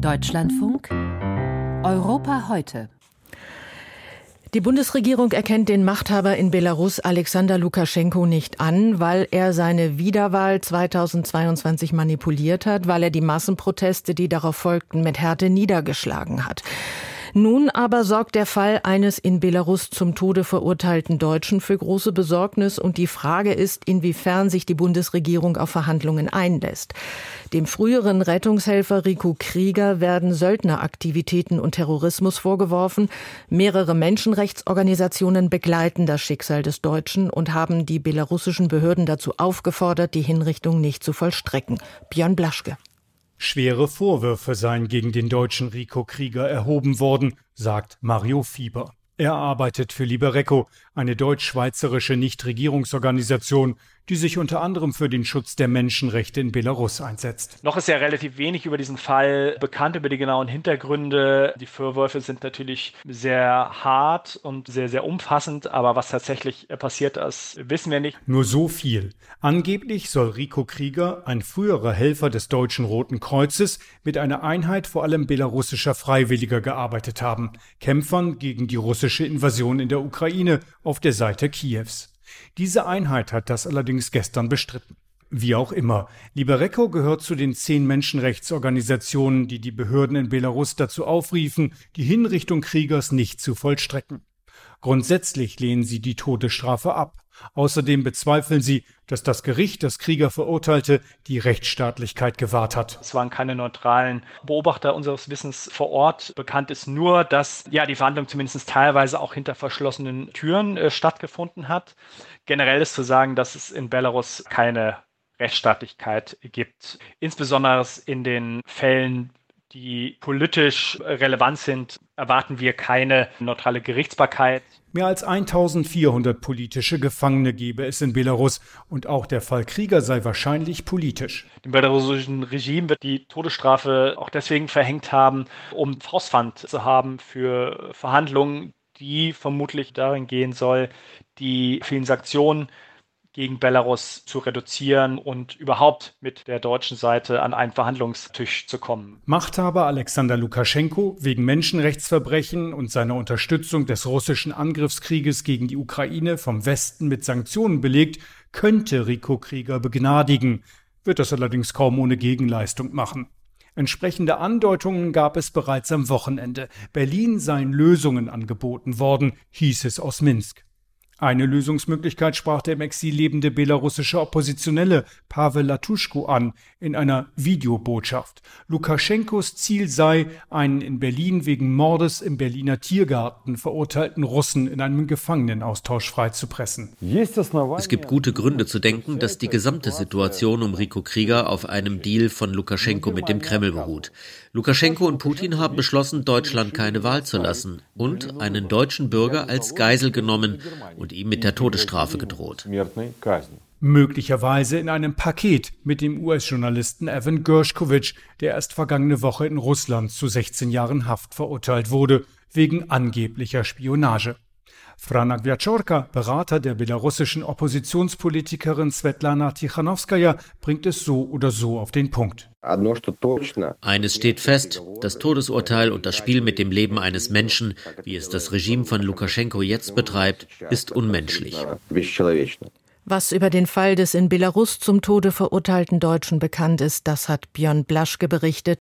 Deutschlandfunk Europa heute. Die Bundesregierung erkennt den Machthaber in Belarus Alexander Lukaschenko nicht an, weil er seine Wiederwahl 2022 manipuliert hat, weil er die Massenproteste, die darauf folgten, mit Härte niedergeschlagen hat. Nun aber sorgt der Fall eines in Belarus zum Tode verurteilten Deutschen für große Besorgnis und die Frage ist, inwiefern sich die Bundesregierung auf Verhandlungen einlässt. Dem früheren Rettungshelfer Rico Krieger werden Söldneraktivitäten und Terrorismus vorgeworfen. Mehrere Menschenrechtsorganisationen begleiten das Schicksal des Deutschen und haben die belarussischen Behörden dazu aufgefordert, die Hinrichtung nicht zu vollstrecken. Björn Blaschke. Schwere Vorwürfe seien gegen den deutschen Rico Krieger erhoben worden, sagt Mario Fieber. Er arbeitet für Liberecco, eine deutsch-schweizerische Nichtregierungsorganisation, die sich unter anderem für den Schutz der Menschenrechte in Belarus einsetzt. Noch ist ja relativ wenig über diesen Fall bekannt, über die genauen Hintergründe. Die Vorwürfe sind natürlich sehr hart und sehr, sehr umfassend, aber was tatsächlich passiert ist, wissen wir nicht. Nur so viel. Angeblich soll Rico Krieger, ein früherer Helfer des Deutschen Roten Kreuzes, mit einer Einheit vor allem belarussischer Freiwilliger gearbeitet haben, Kämpfern gegen die russische Invasion in der Ukraine auf der Seite Kiews. Diese Einheit hat das allerdings gestern bestritten. Wie auch immer, Liberecco gehört zu den 10 Menschenrechtsorganisationen, die die Behörden in Belarus dazu aufriefen, die Hinrichtung Kriegers nicht zu vollstrecken. Grundsätzlich lehnen sie die Todesstrafe ab. Außerdem bezweifeln sie, dass das Gericht, das Krieger verurteilte, die Rechtsstaatlichkeit gewahrt hat. Es waren keine neutralen Beobachter unseres Wissens vor Ort. Bekannt ist nur, dass die Verhandlung zumindest teilweise auch hinter verschlossenen Türen stattgefunden hat. Generell ist zu sagen, dass es in Belarus keine Rechtsstaatlichkeit gibt. Insbesondere in den Fällen, die politisch relevant sind, erwarten wir keine neutrale Gerichtsbarkeit. Mehr als 1400 politische Gefangene gebe es in Belarus und auch der Fall Krieger sei wahrscheinlich politisch. Dem belarussischen Regime wird die Todesstrafe auch deswegen verhängt haben, um Faustpfand zu haben für Verhandlungen, die vermutlich darin gehen soll, die vielen Sanktionen gegen Belarus zu reduzieren und überhaupt mit der deutschen Seite an einen Verhandlungstisch zu kommen. Machthaber Alexander Lukaschenko wegen Menschenrechtsverbrechen und seiner Unterstützung des russischen Angriffskrieges gegen die Ukraine vom Westen mit Sanktionen belegt, könnte Rico Krieger begnadigen, wird das allerdings kaum ohne Gegenleistung machen. Entsprechende Andeutungen gab es bereits am Wochenende. Berlin seien Lösungen angeboten worden, hieß es aus Minsk. Eine Lösungsmöglichkeit sprach der im Exil lebende belarussische Oppositionelle Paweł Latuschko an in einer Videobotschaft. Lukaschenkos Ziel sei, einen in Berlin wegen Mordes im Berliner Tiergarten verurteilten Russen in einem Gefangenenaustausch freizupressen. Es gibt gute Gründe zu denken, dass die gesamte Situation um Rico Krieger auf einem Deal von Lukaschenko mit dem Kreml beruht. Lukaschenko und Putin haben beschlossen, Deutschland keine Wahl zu lassen und einen deutschen Bürger als Geisel genommen und ihm mit der Todesstrafe gedroht. Möglicherweise in einem Paket mit dem US-Journalisten Evan Gershkovich, der erst vergangene Woche in Russland zu 16 Jahren Haft verurteilt wurde, wegen angeblicher Spionage. Franak Wieczorka, Berater der belarussischen Oppositionspolitikerin Svetlana Tichanowskaja, bringt es so oder so auf den Punkt. Eines steht fest, das Todesurteil und das Spiel mit dem Leben eines Menschen, wie es das Regime von Lukaschenko jetzt betreibt, ist unmenschlich. Was über den Fall des in Belarus zum Tode verurteilten Deutschen bekannt ist, das hat Björn Blaschke berichtet.